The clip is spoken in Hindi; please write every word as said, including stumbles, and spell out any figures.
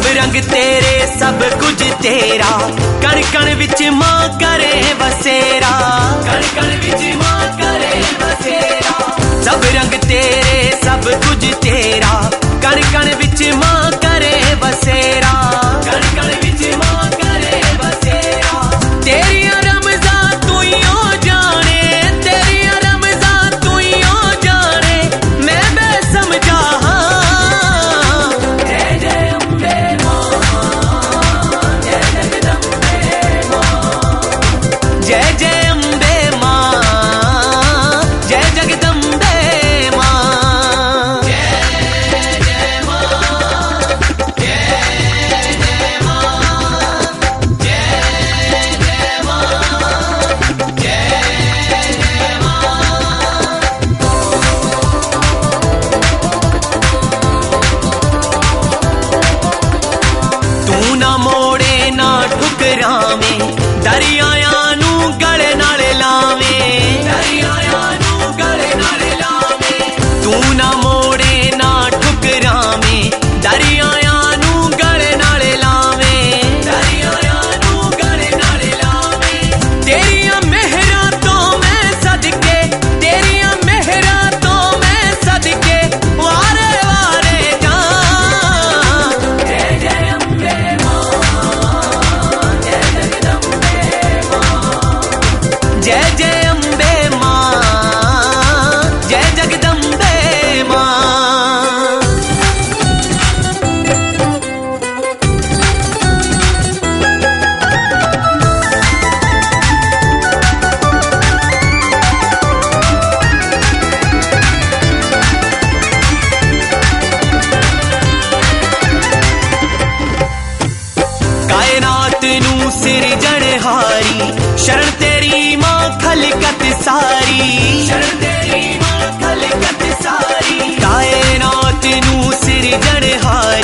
सब रंग तेरे सब कुछ तेरा, कण कण विच मां करे बसेरा, कण कण विच मां करे बसेरा। सब रंग तेरे सब कुछ तेरा, कण कण विच मां करे बसेरा, कण कण विच मां करे बसेरा। तेरिया रमज़ा तू ही ओ जाने, तेरिया रमज़ा तू ही ओ जाने, मैं बेसमझा हां। जय जय अम्बे मां, जय जगदम्बे मां, जय जय अम्बे मां, जय जगदम्बे मां। जय जय मां, जय जय मां, जय जय मां, जय जय मां। तू ना मोड़े ना ठुकरावे, दरियाया नू गले नाल लावे, दरियाया नू गले नाल लावे। तू ना मोड़े ना ठुकरावे, दरियाया नू गले नाल लावे, दरियाया नू गले नाल लावे। तेरिया मेहरा तो मैं सदके, तेरिया मेहरा तो मैं सदके, वारे वारे जां। जय जय अम्बे मां, जय जगदम्बे मां, जय जय अम्बे मां, जय जगदम्बे मां। कायनात नू सिरजणहारी, शरण तेरी मां खलकत सारी, शरण तेरी मां खलकत सारी। कायनात नू सिरजणहारी,